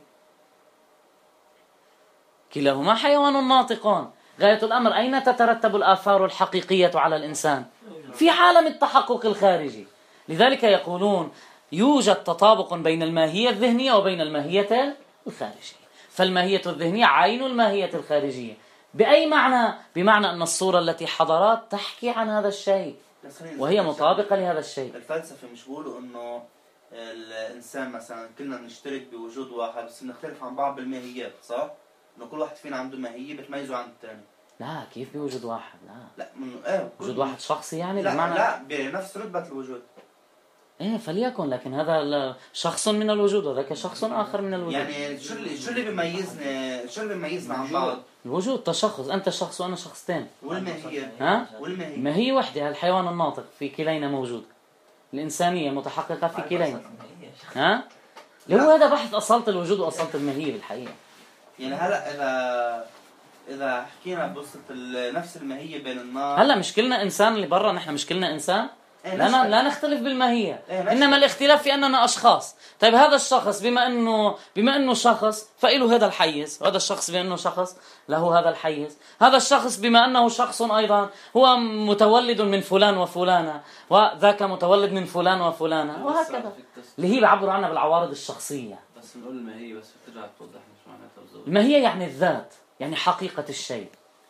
كلاهما حيوان ناطق. غاية الأمر أين تترتب الآثار الحقيقية على الإنسان؟ في عالم التحقق الخارجي. لذلك يقولون يوجد تطابق بين الماهية الذهنية وبين الماهية الخارجية. فالماهية الذهنية عين الماهية الخارجية. بأي معنى؟ بمعنى أن الصورة التي حضرت تحكي عن هذا الشيء وهي مطابقة لهذا الشيء. الفلسفة مش بيقولوا إنه الإنسان مثلا كلنا نشترك بوجود واحد بس نختلف عن بعض بالماهيات، صح؟ إنه كل واحد فينا عنده ماهية بتميزه عن الثاني. لا، كيف بوجود واحد؟ لا لا من ايه وجود واحد شخصي يعني لا بمعنى لا بنفس رتبة الوجود. ايه فليكن، لكن هذا شخص من الوجود وذاك شخص آخر من الوجود. يعني شو اللي شو اللي بيميزنا شو اللي بيميزنا عن بعض؟ الوجود تشخص، أنت شخص وأنا شخص ثاني. والماهية ها؟ والماهية ما هي وحدة. الحيوان الناطق في كلينا موجود، الإنسانية متحققة في كلينا. ها؟ اللي هو هذا بحث أصالة الوجود وأصالة الماهية بالحقيقة. يعني هلا إذا إذا حكينا بقصة نفس الماهية بين النار، هلا مشكلنا إنسان اللي برا، نحن مشكلنا إنسان. إيه لا لا نختلف بالماهية، إيه إنما الاختلاف في أننا أشخاص. طيب هذا الشخص بما أنه بما أنه شخص فإله هذا الحيز، وهذا الشخص بما أنه شخص له هذا الحيز. هذا الشخص بما أنه شخص أيضا هو متولد من فلان وفلانة، وذاك متولد من فلان وفلانة، وهكذا اللي هي بعبر عنها بالعوارض الشخصية. بس نقول الماهية بس بترجع توضح مش معناتها بالضبط. الماهية يعني الذات، يعني حقيقة الشيء،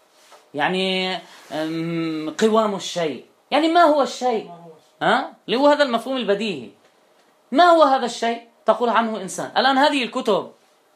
يعني قوام الشيء، يعني ما هو الشيء. ها؟ اللي هو هذا المفهوم البديهي. ما هو هذا الشيء؟ تقول عنه إنسان. الآن هذه الكتب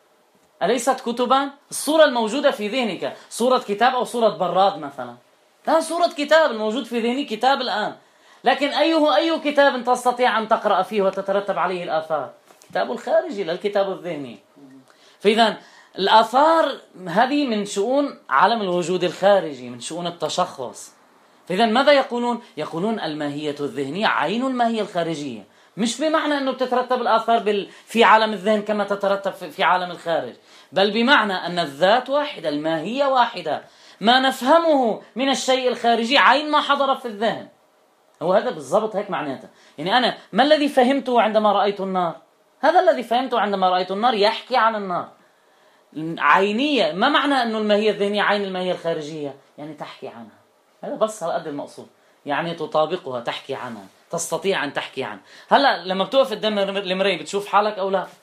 أليست كتبا؟ الصورة الموجودة في ذهنك صورة كتاب أو صورة براد مثلا؟ لا، صورة كتاب الموجود في ذهني كتاب الآن، لكن أيه أي كتاب تستطيع أن تقرأ فيه وتترتب عليه الآثار؟ كتاب الخارجي لا الكتاب الذهني. فإذا الآثار هذه من شؤون عالم الوجود الخارجي، من شؤون التشخص. فإذا ماذا يقولون؟ يقولون الماهية الذهنية عين الماهية الخارجية، مش بمعنى أنه بتترتب الآثار بال... في عالم الذهن كما تترتب في عالم الخارج، بل بمعنى أن الذات واحدة، الماهية واحدة. ما نفهمه من الشيء الخارجي عين ما حضر في الذهن. هو هذا بالضبط هيك معناته. يعني أنا ما الذي فهمته عندما رأيت النار؟ هذا الذي فهمته عندما رأيت النار يحكي عن النار. عينية. ما معنى أنه الماهية الذهنية عين الماهية الخارجية؟ يعني تحكي عنها. هذا بس هالقد المقصود، يعني تطابقها، تحكي عنها، تستطيع أن تحكي عنها. هلا لما بتوقف قدام المراية بتشوف حالك أو لا؟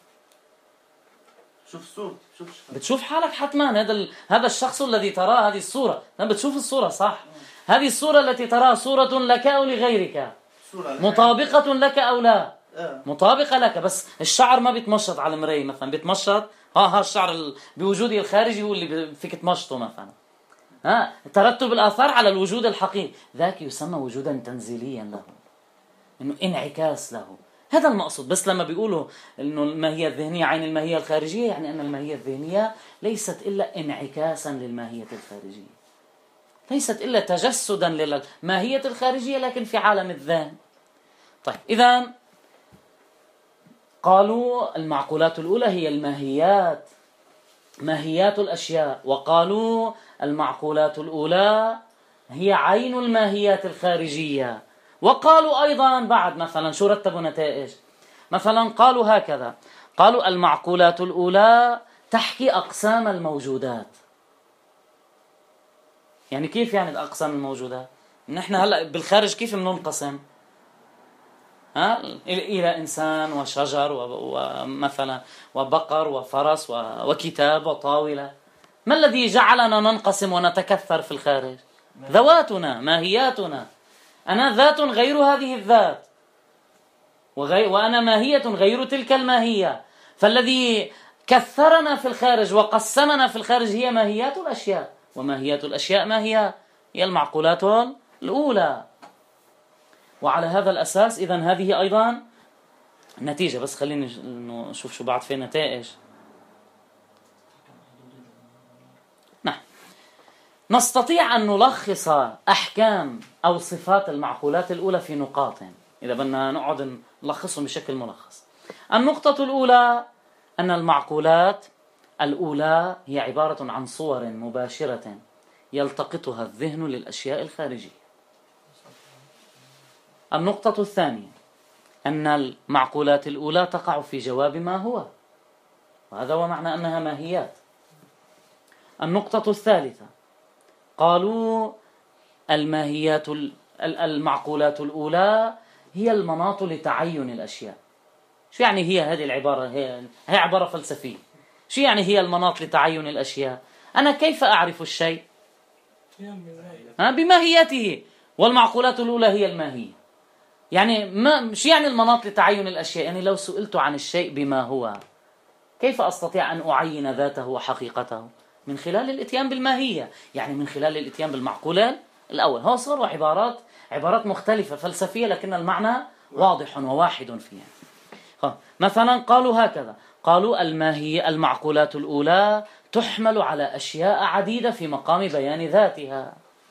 شوف الصورة، شوف بتشوف حالك حتما. هذا ال... هذا الشخص الذي تراه، هذه الصورة، لما بتشوف الصورة صح، هذه الصورة التي تراها صورة لك أو لغيرك، مطابقة لك أو لا؟ مطابقة لك. بس الشعر ما بيتمشط على المراية مثلا، بيتمشط ها ها الشعر ال... بوجوده الخارجي هو اللي فيك تمشطه مثلا. ها ترتب الآثار على الوجود الحقيقي، ذاك يسمى وجودا تنزيليا له، إنه انعكاس له. هذا المقصود. بس لما بيقولوا إنه الماهية الذهنية عين الماهية الخارجية، يعني أن الماهية الذهنية ليست إلا انعكاسا للماهية الخارجية، ليست إلا تجسدا للماهية الخارجية لكن في عالم الذهن. طيب إذن قالوا المعقولات الأولى هي الماهيات، ماهيات الأشياء، وقالوا المعقولات الأولى هي عين الماهيات الخارجية. وقالوا أيضا بعد مثلا شو رتبوا نتائج؟ مثلا قالوا هكذا، قالوا المعقولات الأولى تحكي أقسام الموجودات. يعني كيف يعني الأقسام الموجودات؟ نحن هلأ بالخارج كيف بننقسم؟ ها؟ إلى إنسان وشجر ومثلا وبقر وفرس وكتاب وطاولة. ما الذي جعلنا ننقسم ونتكثر في الخارج؟ ذواتنا، ماهياتنا. أنا ذات غير هذه الذات، وغير وأنا ماهية غير تلك الماهية. فالذي كثرنا في الخارج وقسمنا في الخارج هي ماهيات الأشياء، وماهيات الأشياء ما هي؟ هي المعقولات الأولى. وعلى هذا الأساس إذن هذه أيضا نتيجة. بس خليني نشوف شو بعد في نتائج. نعم، نستطيع أن نلخص أحكام أو صفات المعقولات الأولى في نقاط، إذا بدنا نقعد نلخصهم بشكل ملخص. النقطة الأولى أن المعقولات الأولى هي عبارة عن صور مباشرة يلتقطها الذهن للأشياء الخارجية. النقطة الثانية أن المعقولات الأولى تقع في جواب ما هو، وهذا هو معنى أنها ماهيات. النقطة الثالثة قالوا الماهيات المعقولات الأولى هي المناط لتعين الأشياء. شو يعني هي هذه العبارة؟ هي, هي عبارة فلسفية. شو يعني هي المناط لتعين الأشياء؟ أنا كيف أعرف الشيء؟ ها، بماهيته. والمعقولات الأولى هي الماهية. يعني ما شو يعني المناط لتعين الأشياء؟ يعني لو سئلت عن الشيء بما هو، كيف أستطيع أن أعين ذاته وحقيقته؟ من خلال الاتيان بالماهية، يعني من خلال الاتيان بالمعقولات الأول. هو صاروا عبارات عبارات مختلفة فلسفية، لكن المعنى واضح وواحد فيها. مثلا قالوا هكذا، قالوا الماهية المعقولات الأولى تحمل على أشياء عديدة في مقام بيان ذاتها.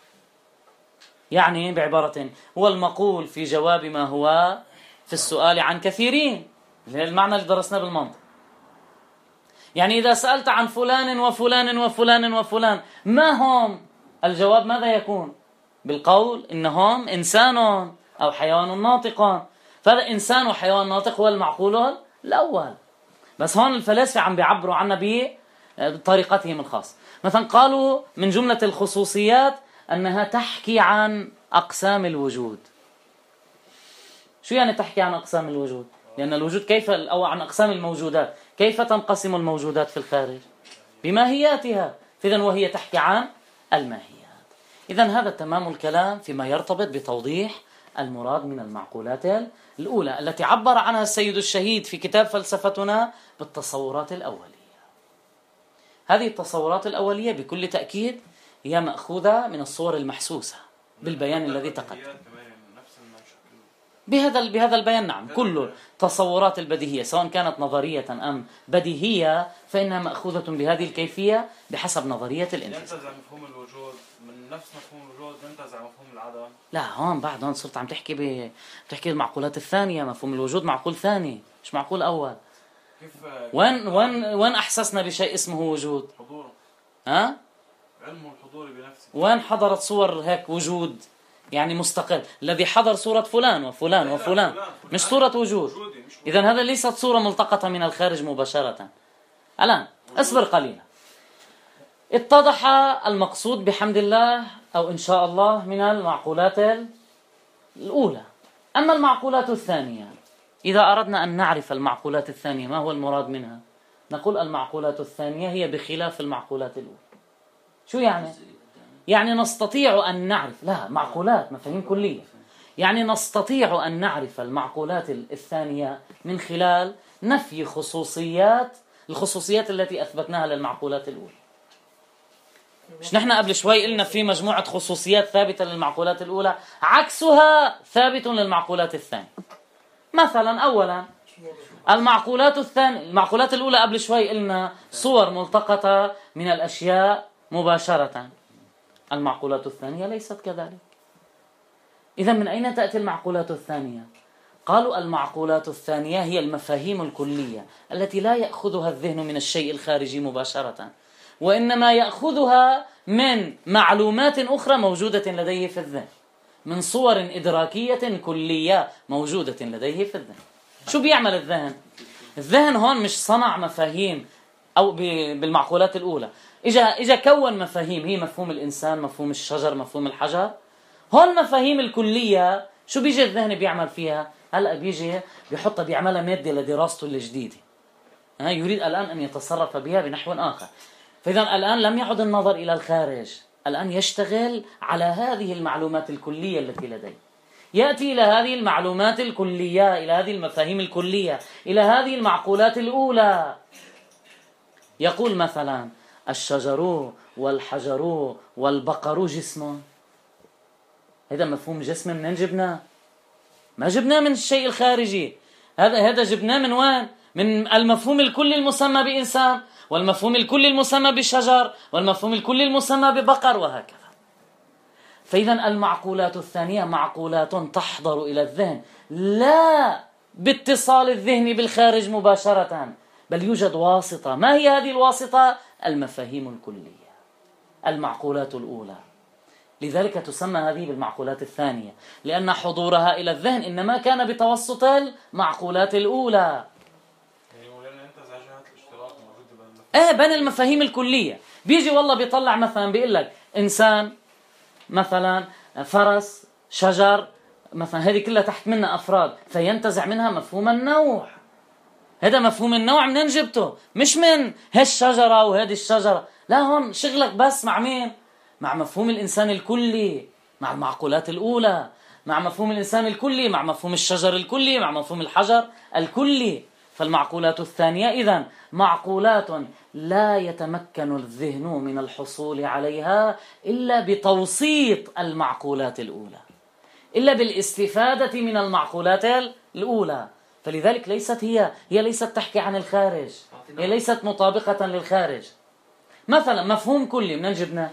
يعني بعبارة، هو المقول في جواب ما هو في السؤال عن كثيرين، المعنى اللي درسناه بالمنطق. يعني إذا سألت عن فلان وفلان وفلان وفلان ما هم، الجواب ماذا يكون؟ بالقول إنهم إنسان أو حيوان ناطق. فهذا إنسان وحيوان ناطق هو المعقول الأول. بس هون الفلاسفة عم بيعبروا عنها بطريقتهم الخاصة. مثلا قالوا من جملة الخصوصيات أنها تحكي عن أقسام الوجود. شو يعني تحكي عن أقسام الوجود؟ لأن الوجود كيف، أو عن أقسام الموجودات، كيف تنقسم الموجودات في الخارج؟ بماهياتها. إذن وهي تحكي عن الماهيات. إذن هذا تمام الكلام فيما يرتبط بتوضيح المراد من المعقولات الأولى التي عبر عنها السيد الشهيد في كتاب فلسفتنا بالتصورات الأولية. هذه التصورات الأولية بكل تأكيد هي مأخوذة من الصور المحسوسة بالبيان الذي تقدم. بهذا بهذا البيان نعم، كل تصورات البديهية سواء كانت نظرية أم بديهية فإنها مأخوذة بهذه الكيفية بحسب نظرية الانتزاع. ينتزع مفهوم الوجود من نفس مفهوم الوجود، ينتزع مفهوم العدم. لا، هون بعد هون صرت عم تحكي ب بتحكي المعقولات الثانية. مفهوم الوجود معقول ثاني مش معقول أول. كيف وين وين وين أحسسنا بشيء اسمه وجود؟ حضوره. ها؟ علمه الحضوري بنفسه. وين حضرت صور هيك وجود يعني مستقل؟ الذي حضر صورة فلان وفلان وفلان، مش صورة وجود. إذن هذا ليست صورة ملتقطة من الخارج مباشرة. الآن اصبر قليلا. اتضح المقصود بحمد الله أو إن شاء الله من المعقولات الأولى. أما المعقولات الثانية، إذا أردنا أن نعرف المعقولات الثانية ما هو المراد منها، نقول المعقولات الثانية هي بخلاف المعقولات الأولى. شو يعني؟ يعني نستطيع أن نعرف، لا معقولات مفاهيم كلية، يعني نستطيع أن نعرف المعقولات الثانية من خلال نفي خصوصيات الخصوصيات التي أثبتناها للمعقولات الأولى. مش نحن قبل شوي قلنا في مجموعة خصوصيات ثابتة للمعقولات الأولى عكسها ثابت للمعقولات الثانية. مثلا أولا المعقولات الثانية، المعقولات الأولى قبل شوي قلنا صور ملتقطة من الأشياء مباشرة. المعقولات الثانية ليست كذلك. إذا من أين تأتي المعقولات الثانية؟ قالوا المعقولات الثانية هي المفاهيم الكلية التي لا يأخذها الذهن من الشيء الخارجي مباشرة، وإنما يأخذها من معلومات أخرى موجودة لديه في الذهن، من صور إدراكية كلية موجودة لديه في الذهن. شو بيعمل الذهن؟ الذهن هون مش صنع مفاهيم أو بالمعقولات الأولى، إجا إجا كون مفاهيم، هي مفهوم الإنسان، مفهوم الشجر، مفهوم الحجر. هون المفاهيم الكلية شو بيجي الذهن بيعمل فيها؟ هلأ بيجي بيحطها بيعملها مادة لدراسته الجديدة. ها يريد الآن أن يتصرف بها بنحو آخر. فإذا الآن لم يعد النظر إلى الخارج، الآن يشتغل على هذه المعلومات الكلية التي لديه. يأتي إلى هذه المعلومات الكلية، إلى هذه المفاهيم الكلية، إلى هذه المعقولات الأولى. يقول مثلا الشجر والحجر والبقر جسم. هذا مفهوم جسم منين جبناه؟ ما جبناه من الشيء الخارجي، هذا هذا جبناه من وين؟ من المفهوم الكلي المسمى بإنسان، والمفهوم الكلي المسمى بشجر، والمفهوم الكلي المسمى ببقر، وهكذا. فإذا المعقولات الثانية معقولات تحضر إلى الذهن لا باتصال الذهن بالخارج مباشرة، بل يوجد واسطة. ما هي هذه الواسطة؟ المفاهيم الكلية، المعقولات الأولى. لذلك تسمى هذه بالمعقولات الثانية، لأن حضورها إلى الذهن إنما كان بتوسط المعقولات الأولى. ايه بين المفاهيم الكلية. بيجي والله بيطلع مثلا بيقول لك إنسان، مثلا فرس، شجر، مثلا هذه كلها تحت منها أفراد، فينتزع منها مفهوم النوع. هذا مفهوم النوع منين جبته؟ مش من هالشجرة وهذه الشجرة، لا، هون شغلك بس مع مين؟ مع مفهوم الإنسان الكلي، مع المعقولات الأولى، مع مفهوم الإنسان الكلي، مع مفهوم الشجر الكلي، مع مفهوم الحجر الكلي. فالمعقولات الثانية إذن معقولات لا يتمكن الذهن من الحصول عليها إلا بتوسيط المعقولات الأولى، إلا بالاستفادة من المعقولات الأولى. فلذلك ليست هي هي ليست تحكي عن الخارج، هي ليست مطابقة للخارج. مثلا مفهوم كلي من جبناه؟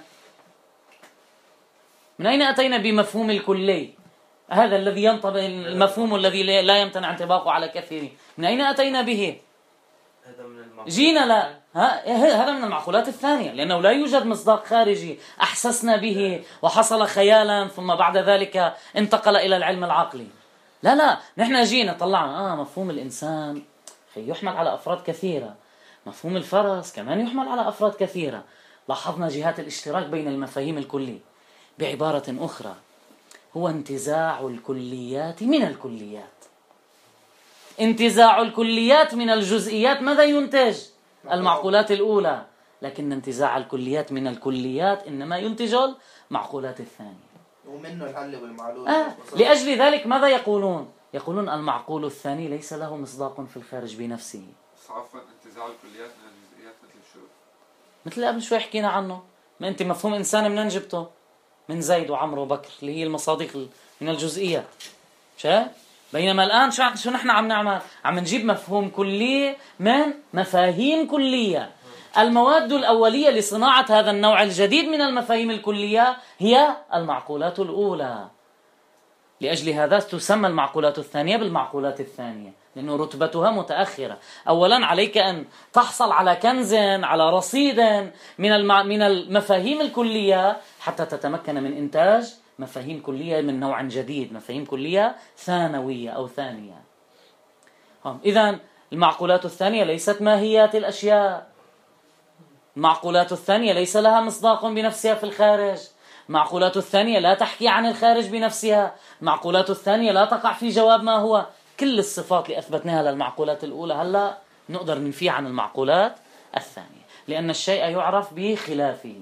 من أين أتينا بمفهوم الكلي هذا الذي ينطبق، المفهوم الذي لا يمتنع انطباقه على كثير؟ من أين أتينا به؟ جينا لا هذا من المعقولات الثانية، لأنه لا يوجد مصداق خارجي أحسسنا به وحصل خيالا ثم بعد ذلك انتقل إلى العلم العقلي. لا لا نحن جينا طلعنا آه مفهوم الإنسان يحمل على أفراد كثيرة، مفهوم الفرس كمان يحمل على أفراد كثيرة. لاحظنا جهات الاشتراك بين المفاهيم الكلية. بعبارة أخرى هو انتزاع الكليات من الكليات. انتزاع الكليات من الجزئيات ماذا ينتج؟ المعقولات الأولى. لكن انتزاع الكليات من الكليات إنما ينتج المعقولات الثانية، ومنه الحل والمعلول. آه. لأجل ذلك ماذا يقولون؟ يقولون المعقول الثاني ليس له مصداق في الخارج بنفسه. عفوا انتزاع الكليات من الجزئيات مثل شو؟ مثل قبل شوي حكينا عنه. ما أنت مفهوم إنسان منين جبته؟ من زيد وعمرو وبكر اللي هي المصادق من الجزئيات. شا؟ بينما الآن شو شو نحن عم نعمل؟ عم نجيب مفهوم كلي من مفاهيم كلية. المواد الأولية لصناعة هذا النوع الجديد من المفاهيم الكلية هي المعقولات الأولى. لأجل هذا تسمى المعقولات الثانية بالمعقولات الثانية، لأنه رتبتها متأخرة. أولا عليك أن تحصل على كنز، على رصيد من من المفاهيم الكلية حتى تتمكن من إنتاج مفاهيم كلية من نوع جديد، مفاهيم كلية ثانوية أو ثانية. إذن المعقولات الثانية ليست ماهيات الأشياء. المعقولات الثانية ليس لها مصداق بنفسها في الخارج. المعقولات الثانية لا تحكي عن الخارج بنفسها. المعقولات الثانية لا تقع في جواب ما هو. كل الصفات اللي أثبتناها للمعقولات الأولى هلأ نقدر ننفيها عن المعقولات الثانية، لأن الشيء يعرف بخلافه.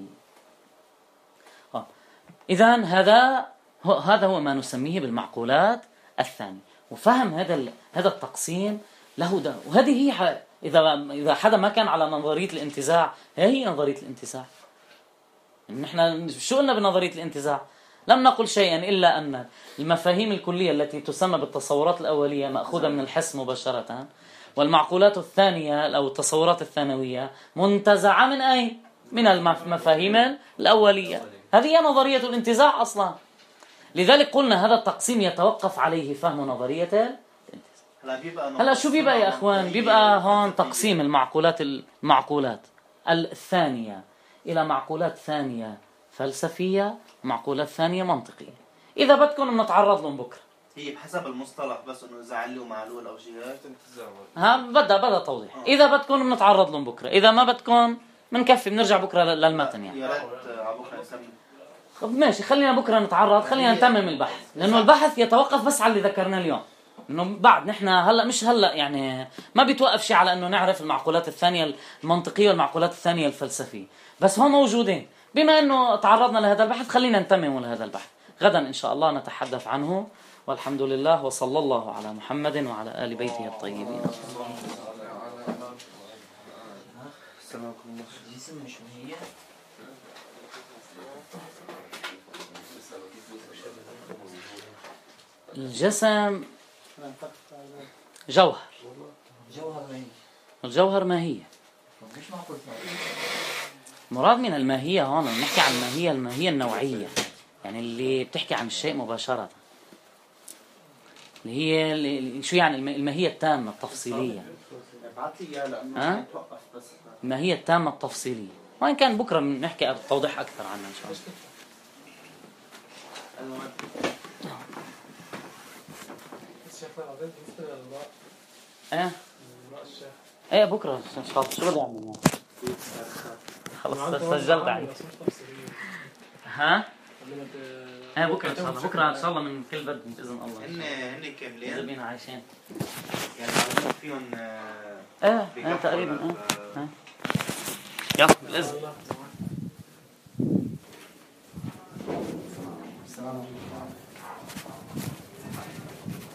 إذن هذا هو هذا هو ما نسميه بالمعقولات الثانية. وفهم هذا هذا التقسيم له ده. وهذه هي إذا إذا حدا ما كان على نظرية الانتزاع، هي نظرية الانتزاع. نحن شو قلنا بنظرية الانتزاع؟ لم نقل شيئا إلا أن المفاهيم الكلية التي تسمى بالتصورات الأولية مأخوذة من الحس مباشرة، والمعقولات الثانية أو التصورات الثانوية منتزعة من أين؟ من المفاهيم الأولية. هذه هي نظرية الانتزاع أصلا. لذلك قلنا هذا التقسيم يتوقف عليه فهم نظرية الانتزاع. هلا شو بيبقى يا أخوان؟ بيبقى هون تقسيم المعقولات المعقولات الثانية إلى معقولات ثانية فلسفية ومعقولات ثانية منطقية. إذا بدكم بنتعرض لهم بكرة. هي بحسب المصطلح بس إنه زعل ومعلول أو شيء. ها بدأ بدأ توضيح. إذا بدكم بنتعرض لهم بكرة، إذا ما بدكم بنكفي بنرجع بكره لل- للمتن يعني. يا ريت على بكره نسمي. طب ماشي، خلينا بكره نتعرض، خلينا نتمم البحث، لانه البحث يتوقف بس على اللي ذكرناه اليوم. انه بعد نحن هلا مش هلا يعني ما بيتوقف شيء على انه نعرف المعقولات الثانيه المنطقيه والمعقولات الثانيه الفلسفيه، بس هم موجودين. بما انه تعرضنا لهذا البحث خلينا نتمم لهذا البحث. غدا ان شاء الله نتحدث عنه، والحمد لله، وصلى الله على محمد وعلى آل بيته الطيبين. الجسم مش هي الجسم جوهر، جوهر ما هي الجوهر ماهية. مش معقول مراد من الماهية هون نحكي عن الماهية، الماهية النوعية، يعني اللي بتحكي عن الشيء مباشرة، اللي هي اللي شو يعني الماهية التامة التفصيلية. ابعث لي اياه لانه ها؟ توقف بس. الماهية التامة التفصيلية، وإن كان بكرة بنحكي توضيح أكثر عنها إن شاء الله. ايه ايه بكره ان شاء الله. شو بدي اعمل خلص سجلت عندي. ها ايه بكره ان شاء الله، بكره ان شاء الله من كل بد باذن الله. هن هن كاملين اذا بينا عايشين يعني عاملين فيهم ايه ايه تقريبا ايه ايه يلا بالاذن. السلام عليكم.